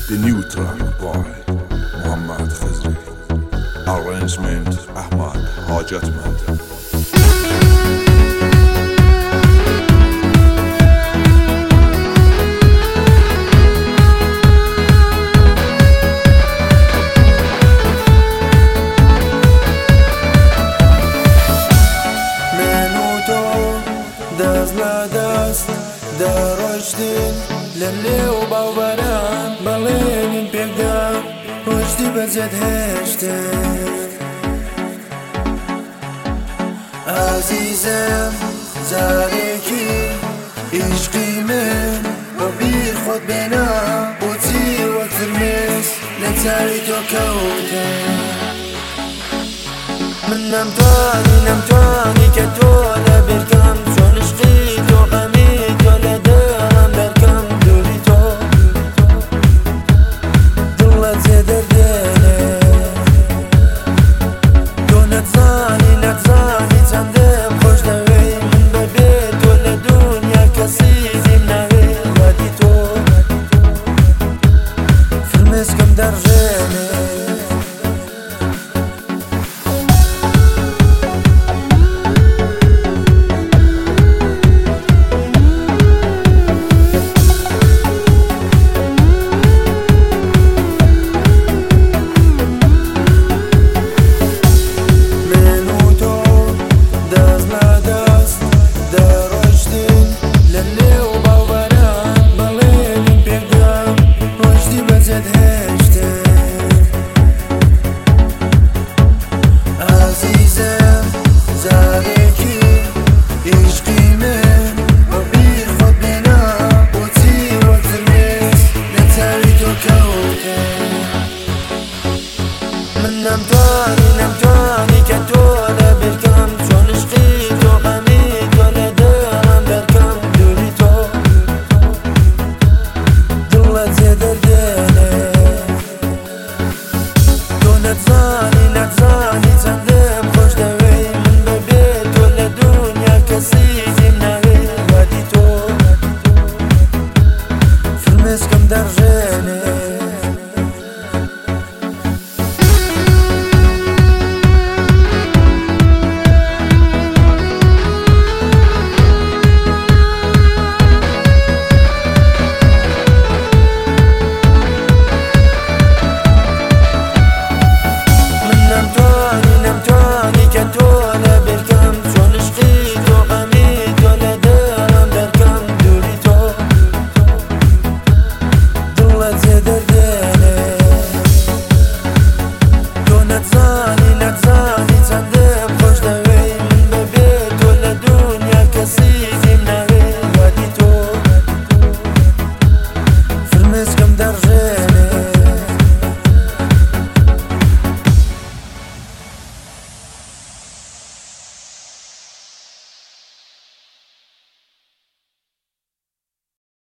The new track by Muhammad Khizri. Arrangement Ahmad Hajatmand. در رشدین للی و باوران بلین پیدا رشدی بزد هشتن عزیزم زارکی عشقی من و بی خود بنا بوتی و ترمز لتاری تو کوتن من نمتوانی که تو لبرکم چون عشقی تو غمی نمتوانی که تو لبرکم چون عشقی تو غمی تو ندارم برکم دوری تو دلت زده دله تو نتزانی چندم خوش دوی من ببی تو لدنیا کسی زیم نوی ودی تو فرمز کم در جنه